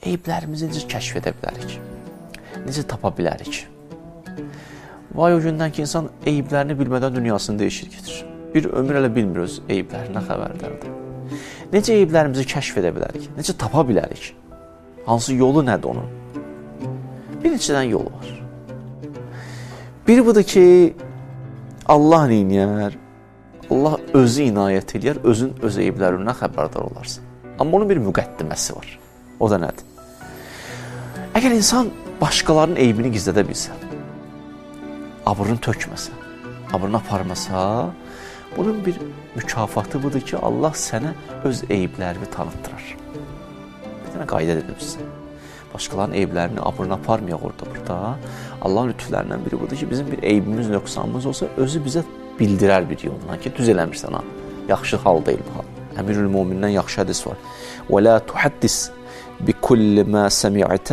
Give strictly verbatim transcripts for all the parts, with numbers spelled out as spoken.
Eyiblərimizi necə kəşf edə bilərik? Necə tapa bilərik? Vay o gündən ki, insan eyiblərini bilmədən dünyasını dəyişir getir. Bir ömür elə bilmir öz eyiblərindən xəbərdardır. Necə eyiblərimizi kəşf edə bilərik? Necə tapa bilərik? Hansı yolu nədir onun? Bir neçədən yolu var. Biri budur ki, Allah neyniyər? Allah özü inayət edir, özün öz eyiblərindən xəbərdar olarsan. Amma onun bir müqəddiməsi var. O da nədir? Əgər insan başqalarının eybini gizlədə bilsə, abrını tökməsə, abrını aparmasa, bunun bir mükafatı budur ki, Allah sənə öz eyblərini tanıttırar. Bir dənə qayda dedim sizə. Başqalarının eyblərini, abrını aparmayaq orada burada. Allahın lütflərindən biri budur ki, bizim bir eybimiz, nöqsanımız olsa, özü bizə bildirər bir yoldan ki, düz eləmirsən ha. Yaxşı hal deyil bu hal. Əmirül Möminindən yaxşı hədis var. وَلَا تُحَدِّسْ بِكُلِّ مَا سَمِعْتَ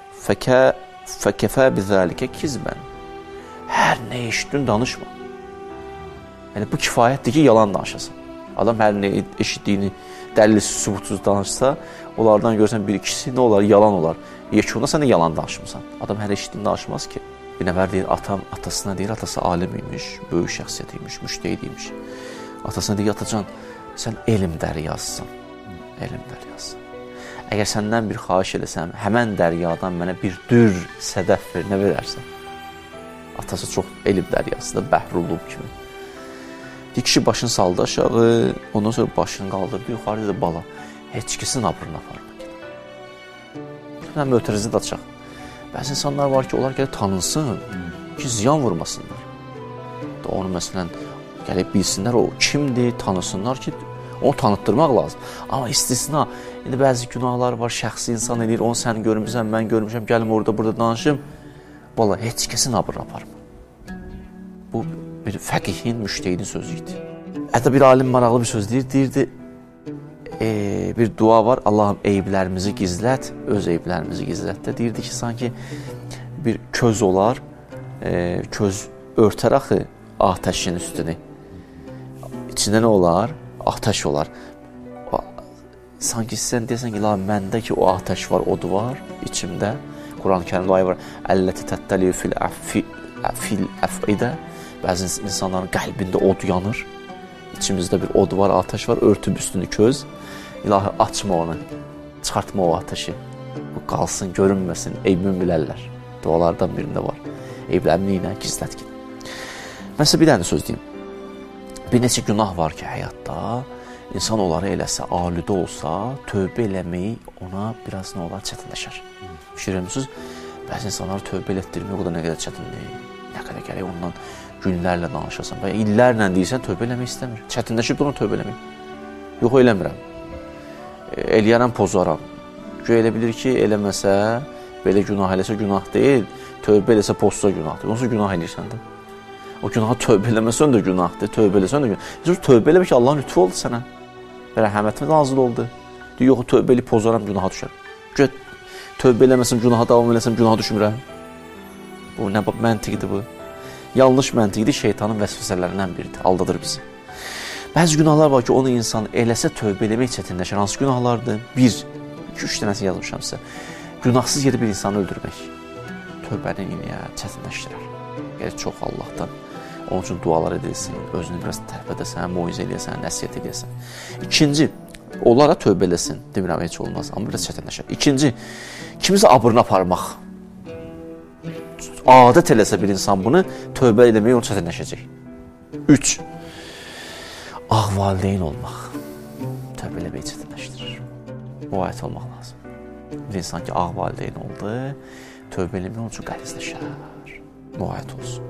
فَكَفَى بِذَٰلِكَ كِذْبًا. Hər nə eşitdin, danışma. Yəni, bu kifayətdir ki, yalan danışasın. Adam hər nə eşitdiyini dəlilsiz, subutsuz danışsa, onlardan görsən bir ikisi nə olar, yalan olar. Yekunda sən də yalan danışmısan. Adam hər eşitdiyini danışmaz ki. Bir nəfər deyir, atam atasına deyir, atası alim imiş, böyük şəxsiyyət imiş, müştəhid imiş. Atasına deyir, atacan, sən elm dəryasısın, elm dəryasısın. Əgər səndən bir xahiş eləsəm, həmən dəryadan mənə bir dür, sədəf ver, nə verərsən? Atası çox elm dəryasıdır, bəhrulub kimi. Bir kişi başını saldı aşağı, ondan sonra başını qaldırdı, yuxarı dedi, bala, heç kəsin abrını aparma. Mən mötərizi də açaq. Bəzi insanlar var ki, onlar gəlib tanınsın ki, ziyan vurmasınlar. Onu məsələn, gəlib bilsinlər, o kimdir, tanısınlar ki, onu tanıtdırmaq lazım. Amma istisna, indi bəzi günahlar var, şəxsi insan edir, onu sən görmüşsən, mən görmüşəm, gəlim orada, burada danışım. Valla, heç kəsin abrını aparma. Bu, bir fəqihin, müştəhidin sözü idi. Hətta bir alim maraqlı bir söz deyir, deyirdi, e, bir dua var, Allahım eyblərimizi gizlət, öz eyblərimizi gizlət də. Deyirdi ki, sanki bir köz olar, e, köz örtər axı atəşin üstünü. İçində nə olar? Atəş olar. Sanki sən deyəsən ki, la, məndə ki, o atəş var, odu var içimdə. Quran-ı Kərimdə ayı var, əlləti təttəliyu fil əf'idə. Bəzi insanların qəlbində od yanır. İçimizdə bir od var, atəş var, örtüb üstünü köz. İlahi, açma onu, çıxartma o atəşi. Bu qalsın, görünməsin, eybimi bilərlər. Dualardan birində var. Eyblərini ilə gizlət ki. Mən sizə bir dənə söz deyim. Bir neçə günah var ki, həyatda insan onları eləsə, alüdə olsa, tövbə eləmək ona biraz nə olar, çətinləşər. Fikirləmişsiniz, bəzi insanları tövbə elətdirmək o da nə qədər çətindir, nə qədər gərək ondan günlərlə danışasan və illərlə deyirsən, tövbə eləmək istəmir. Çətinləşib onu tövbə eləmək. Yox, eləmirəm. Eləyərəm, pozaram. Göy elə bilir ki, eləməsə, belə günah eləsə günah deyil, tövbə eləsə pozsa günahdır. Onsuz günah eləyirsən də. O günahı tövbə eləməsən də günahdır, tövbə eləsən də günahdır. Heç tövbə eləmək ki, Allahın lütfu oldu sənə. Və rəhməti nazil oldu. Deyir, yox, tövbə eləyib pozaram, günaha düşər. Göt, tövbə eləməsəm, günaha davam eləsəm, günaha düşmürəm. Bu, nə məntiqdir bu? Yanlış məntiqdir, şeytanın vəsvəsələrindən biridir, aldadır bizi. Bəzi günahlar var ki, onu insan eləsə tövbə eləmək çətinləşər. Hansı günahlardır? Bir, iki, üç dənəsi yazmışam sizə. Günahsız yeri bir insanı öldürmək. Tövbəni yine çətinləşdirər. Gəlir çox Allahdan. Onun üçün dualar edilsin, özünü biraz tərb edəsən, moizə eləyəsən, nəsiyyət eləyəsən. İkinci, onlara tövbə eləsin. Demirəm, heç olmaz, amma biraz çətinləşər. İkinci, kimisə abrını aparmaq. Adət eləsə bir insan bunu, tövbə eləmək onu çətinləşəcək. Üç, ağ valideyn olmaq. Tövbə eləmək çətinləşdirir. Müayət olmaq lazım. Bir insan ki, ağ valideyn oldu, tövbə eləmək onun üçün qəlizləşər. Müayət olsun.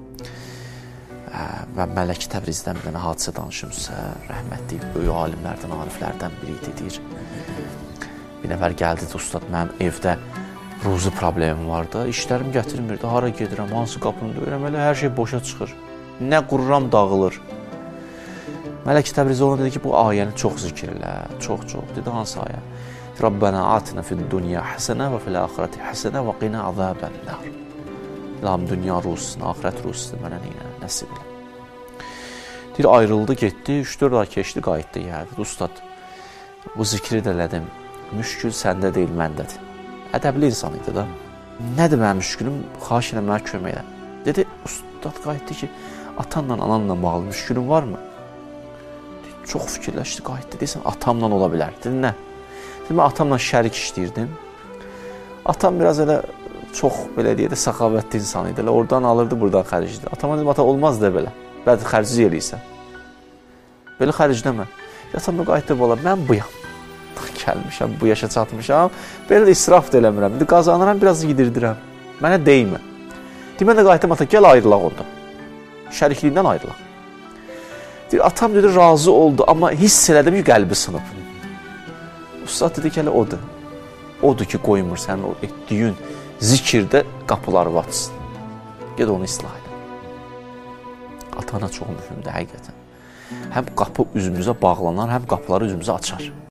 Və Mələk Təbrizdən bir dənə hadisə danışımsa, rəhmətli, böyük alimlərdən, ariflərdən biri idi, deyir. Bir nəfər gəldi, ustad, mənim evdə ruzi problemim var da, işlərim gətirmirdi, hara gedirəm, hansı qapını döyürəm, elə hər şey boşa çıxır. Nə qururam, dağılır. Mələk Təbriz ona dedi ki, bu ayəni çox zikr elə, çox-çox. Dedi, hansı ayə? Rabbənə atina fid dünya həsənə və fil axirəti həsənə və qinə azəbən nar. İlahım, dünya ruzusun, axirət ruzusun, mənə neynə, nəsib elə. Deyir, ayrıldı, getdi, üç dörd ay keçdi, qayıtdı, gəldi. Ustad, bu zikri də elədim, müşkül səndə deyil, məndədir. Ədəbli insan idi da. Nədir mənim müşkülüm? Xahiş edirəm, mənə kömək elə. Dedi, ustad qayıtdı ki, atanla, ananla bağlı müşkülün varmı? Çox fikirləşdi, qayıtdı. Deyirsən, atamla ola bilər. Dedi, nə? Dedi, mən atamla şərik işləyirdim. Atam biraz elə çox, belə deyək də, səxavətli insan idi. Oradan alırdı, buradan xəricdi. Atama dedim, ata olmaz da belə. Bəli, xərciz eləyirsən. Belə xəricləmə. Yatam da qayıtdı, ola, mən buyam. Gəlmişəm, bu yaşa çatmışam. Belə də israf da eləmirəm. İndi qazanıram, biraz yedirdirəm. Mənə deymə. Demə də qayıtdım, ata, gəl ayrılaq ondan. Şərikliyindən ayrılaq. Deyir, atam dedi, razı oldu, amma hiss elədim ki, qəlbi sınıb. Ustad dedi ki, hələ odur. Odur ki, qoymur sənin o etdiyin zikirdə qapıları vatsın. Ged onu islah elə. Atana çox mühümdür, həqiqətən. Həm qapı üzümüzə bağlanar, həm qapıları üzümüzə açar.